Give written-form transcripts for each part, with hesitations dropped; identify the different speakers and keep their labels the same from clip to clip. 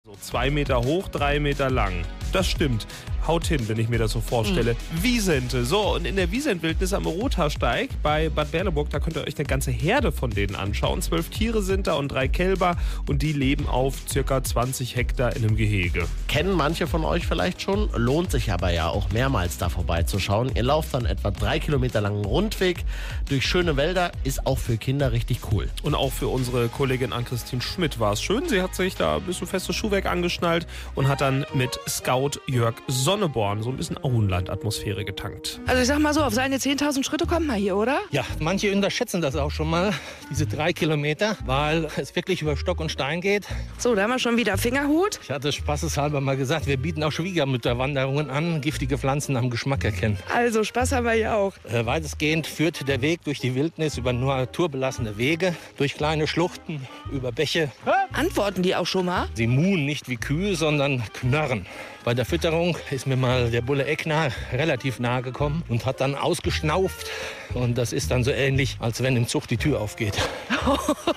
Speaker 1: So 2 Meter hoch, 3 Meter lang. Das stimmt. Haut hin, wenn ich mir das so vorstelle. Wiesente. So, und in der Wiesentwildnis am Rothaarsteig bei Bad Berleburg, da könnt ihr euch eine ganze Herde von denen anschauen. 12 Tiere sind da und 3 Kälber und die leben auf circa 20 Hektar in einem Gehege.
Speaker 2: Kennen manche von euch vielleicht schon, lohnt sich aber ja auch mehrmals da vorbeizuschauen. Ihr lauft dann etwa 3 Kilometer langen Rundweg durch schöne Wälder, ist auch für Kinder richtig cool.
Speaker 1: Und auch für unsere Kollegin Ann-Christine Schmidt war es schön. Sie hat sich da ein bisschen festes Schuhwerk angeschnallt und hat dann mit Scout Jörg Sonneborn so ein bisschen Auenland-Atmosphäre getankt.
Speaker 3: Also ich sag mal so, auf seine 10.000 Schritte kommt man hier, oder?
Speaker 4: Ja, manche unterschätzen das auch schon mal, diese 3 Kilometer, weil es wirklich über Stock und Stein geht.
Speaker 3: So, da haben wir schon wieder Fingerhut.
Speaker 4: Ich hatte spaßeshalber mal gesagt, wir bieten auch Schwiegermütterwanderungen an, giftige Pflanzen am Geschmack erkennen.
Speaker 3: Also Spaß haben wir hier auch.
Speaker 4: Weitestgehend führt der Weg durch die Wildnis über nur naturbelassene Wege, durch kleine Schluchten, über Bäche.
Speaker 3: Antworten die auch schon mal?
Speaker 4: Sie muhen nicht wie Kühe, sondern knarren. Bei der Fütterung ist mir mal der Bulle Eckner relativ nahe gekommen und hat dann ausgeschnauft. Und das ist dann so ähnlich, als wenn im Zug die Tür aufgeht.
Speaker 3: Oh,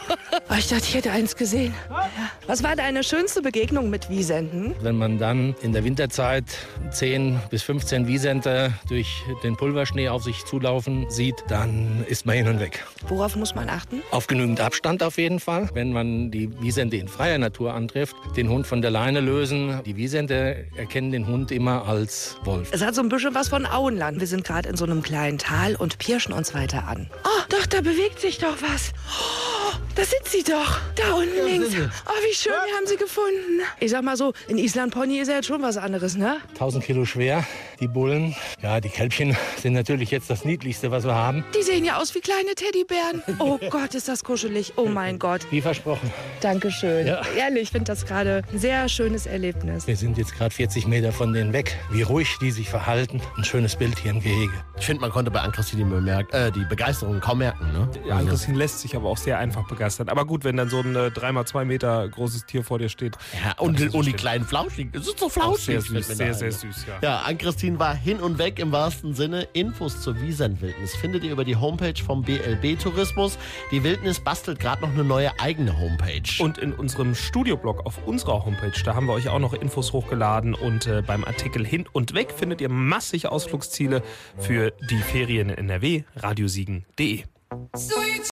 Speaker 3: ich dachte, ich hätte eins gesehen. Ja. Was war deine schönste Begegnung mit Wiesenten?
Speaker 4: Wenn man dann in der Winterzeit 10 bis 15 Wiesente durch den Pulverschnee auf sich zulaufen sieht, dann ist man hin und weg.
Speaker 3: Worauf muss man achten?
Speaker 4: Auf genügend Abstand auf jeden Fall. Wenn man die Wiesente in freier Natur antrifft, den Hund von der Leine lösen. Die Wiesente erkennen den Hund immer als Wolf.
Speaker 3: Es hat so ein bisschen was von Auenland. Wir sind gerade in so einem kleinen Tal und pirschen uns weiter an. Oh, doch, da bewegt sich doch was. Oh, da sind sie doch. Da unten links. Oh, wie schön, wir haben sie gefunden. Ich sag mal so, in Island-Pony ist ja jetzt schon was anderes, ne?
Speaker 4: 1000 Kilo schwer, die Bullen. Ja, die Kälbchen sind natürlich jetzt das Niedlichste, was wir haben.
Speaker 3: Die sehen ja aus wie kleine Teddybären. Oh Gott, ist das kuschelig. Oh mein Gott.
Speaker 4: Wie versprochen.
Speaker 3: Dankeschön.
Speaker 4: Ja.
Speaker 3: Ehrlich, ich finde das gerade ein sehr schönes Erlebnis.
Speaker 4: Wir sind jetzt gerade 40 Meter von denen weg. Wie ruhig die sich verhalten. Ein schönes Bild hier im Gehege.
Speaker 2: Ich finde, man konnte bei Ann-Christine die Begeisterung kaum merken. Ne?
Speaker 1: Ja, Ann-Christine lässt sich aber auch sehr einfach begeistern. Aber gut, wenn dann so ein 3x2 Meter großes Tier vor dir steht.
Speaker 2: Ja, und die kleinen Flauschigen. Es ist so flauschig.
Speaker 1: Sehr süß, sehr süß, ja.
Speaker 2: Ja, Ann-Christine war hin und weg im wahrsten Sinne. Infos zur Wiesentwildnis findet ihr über die Homepage vom BLB Tourismus. Die Wildnis bastelt gerade noch eine neue eigene Homepage.
Speaker 1: Und in unserem Studioblog auf unserer Homepage, da haben wir euch auch noch Infos hochgeladen. Und beim Artikel Hin und Weg findet ihr massig Ausflugsziele für die Ferien in NRW, radiosiegen.de.